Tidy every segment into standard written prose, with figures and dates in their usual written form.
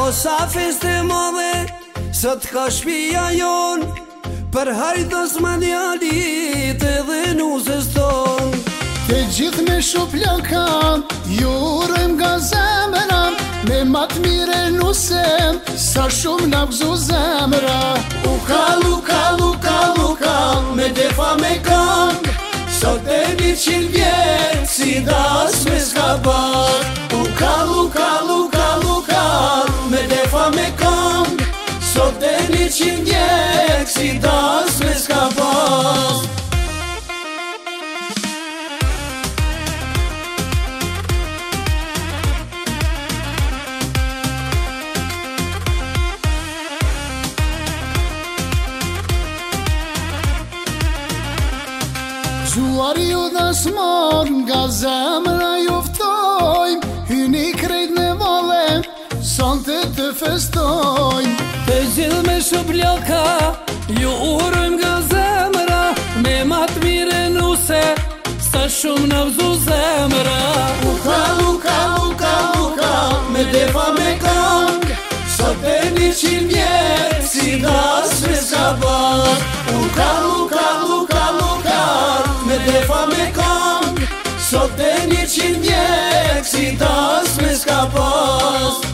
O sa feste madhe, sot ka shpia jon, për hajdos madjalit edhe nuzës ton. Të gjithë me shuplaka, ju urojmë nga zemra, me matë mire nusem, sa shumë nga gëzu zemra. Ukal, me defa me kang, sot e 100 vjetë, si das me s'ka bak. Ukal, me defa me kang, sot e 100 vjetë, si das me s'ka bak. Gjuar ju dashmar, nga zemra juftojmë, hyni krejt në vale, sonte të festojmë. Të gjithë me shuplaka, ju urojmë nga zemra, me matë mire nuse, sa shumë në vëzu zemra. Ukal, me defa me kang, sot e 100 vjetë, si das me s'ka bak. Ukal, me defa me kang, sot e 100 vjetë, si das me s'ka bak.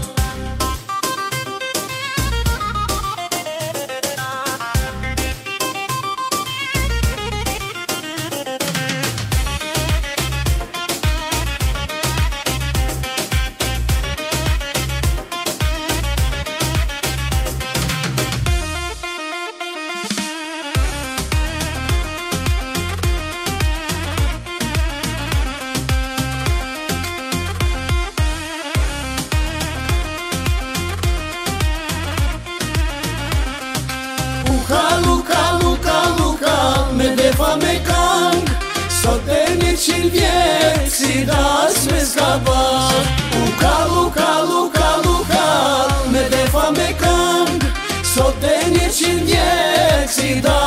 Ukal, me defa me kang, sot e 100 vjetë, si das me s'ka bak. Ukal, me defa me kang, sot e 100 vjetë, si das